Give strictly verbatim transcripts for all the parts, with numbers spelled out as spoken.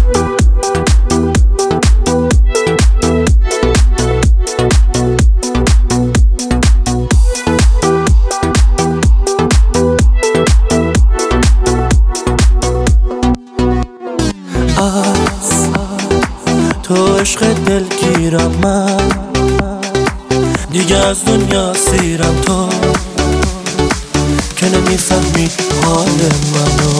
از تو عشق دلگیرم من، دیگه از دنیا سیرم تو که نمیفهمی حال منو.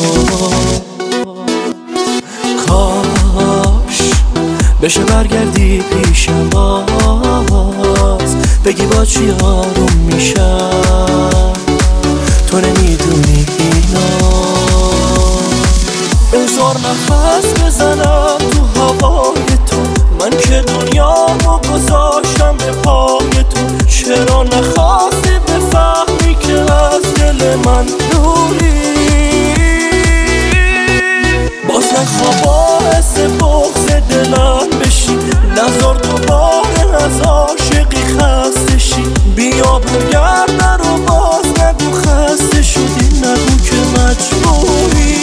کاش بشه برگردی پیشم باز، بگی با چی آروم میشم، تو نمیدونی اینا. بذار نفس بزنم تو هوای تو، من که دنیامو گذاشتم به پای تو. چرا نخواستی بفهمی که از دل من دوری؟ باز نخوا باعث بغض دلم بشی، نذار دوباره از عاشقی خسته شی. بیا بگرد رو باز نگو خسته شدی، نگو که مجبوری.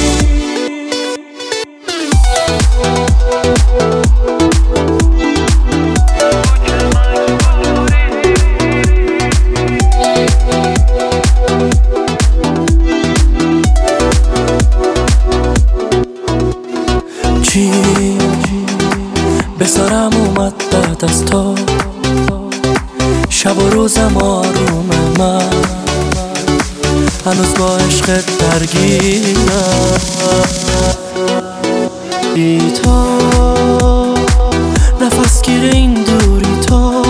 چی به سرم اومد بعد از تو، شب و روزم آروم من، هنوز با عشقت درگیرم. بی تو نفس گیر این دوری تو،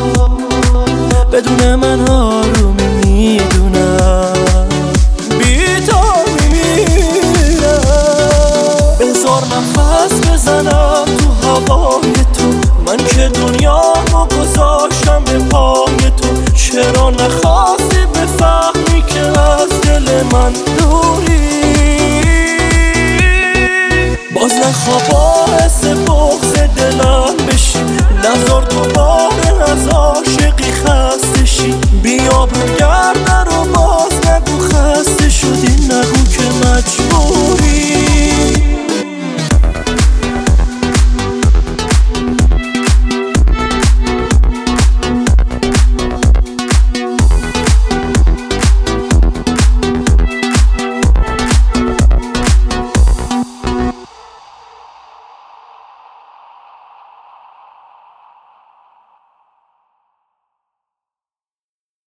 بدون من آرومی میدونم. بی تو میمیرم. بذار نفس بزنم تو هوای تو، من که دنیامو گذاشتم به پای تو. چرا نخواستی بفهمی که از دل من دوری؟ باز نخوا باعث